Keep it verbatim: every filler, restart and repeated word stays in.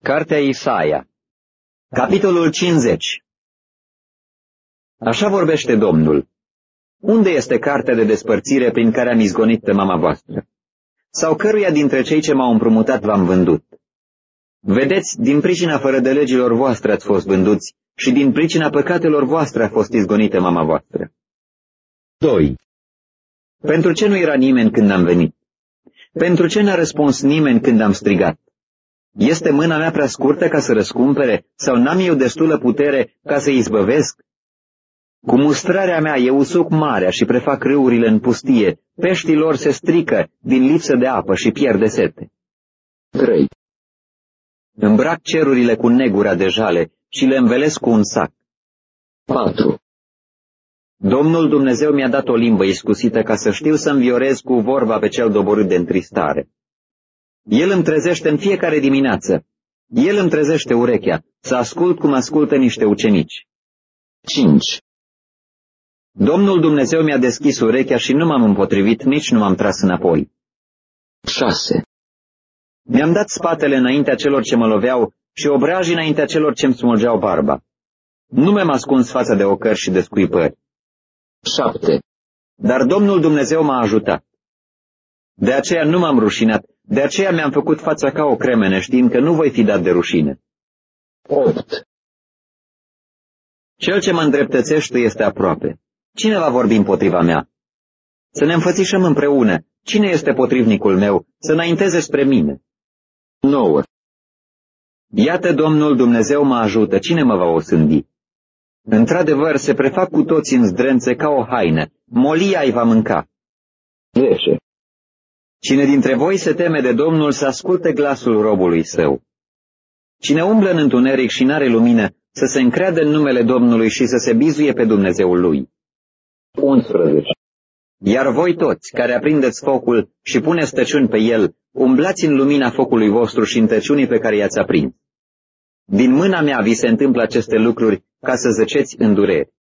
Cartea Isaia, capitolul cincizeci. Așa vorbește Domnul. Unde este cartea de despărțire prin care am izgonit pe mama voastră? Sau căruia dintre cei ce m-au împrumutat v-am vândut? Vedeți, din pricina fără de legilor voastre ați fost vânduți și din pricina păcatelor voastre a fost izgonită mama voastră. doi. Pentru ce nu era nimeni când am venit? Pentru ce n-a răspuns nimeni când am strigat? Este mâna mea prea scurtă ca să răscumpere, sau n-am eu destulă putere ca să izbăvesc? Cu mustrarea mea eu usuc marea și prefac râurile în pustie, peștii lor se strică din lipsă de apă și pierde sete. trei. Îmbrac cerurile cu negura de jale și le învelesc cu un sac. patru. Domnul Dumnezeu mi-a dat o limbă iscusită ca să știu să înviorez cu vorba pe cel doborât de întristare. El îmi trezește în fiecare dimineață. El îmi trezește urechea, să ascult cum ascultă niște ucenici. cinci. Domnul Dumnezeu mi-a deschis urechea și nu m-am împotrivit, nici nu m-am tras înapoi. șase. Mi-am dat spatele înaintea celor ce mă loveau și obrajii înaintea celor ce-mi smulgeau barba. Nu mi-am ascuns fața de ocări și de scuipări. șapte. Dar Domnul Dumnezeu m-a ajutat. De aceea nu m-am rușinat, de aceea mi-am făcut fața ca o cremene, știind că nu voi fi dat de rușine. opt. Cel ce mă îndreptățește este aproape. Cine va vorbi împotriva mea? Să ne înfățișăm împreună. Cine este potrivnicul meu? Să înainteze spre mine. nouă. Iată, Domnul Dumnezeu mă ajută. Cine mă va osândi? Într-adevăr, se prefac cu toți în zdrențe ca o haină. Molia îi va mânca. zece. Cine dintre voi se teme de Domnul să asculte glasul robului său. Cine umblă în întuneric și n-are lumină, să se încreadă în numele Domnului și să se bizuie pe Dumnezeul lui. unsprezece. Iar voi toți, care aprindeți focul și puneți tăciuni pe el, umblați în lumina focului vostru și în tăciunii pe care i-ați aprins. Din mâna mea vi se întâmplă aceste lucruri ca să zăceți în dureri.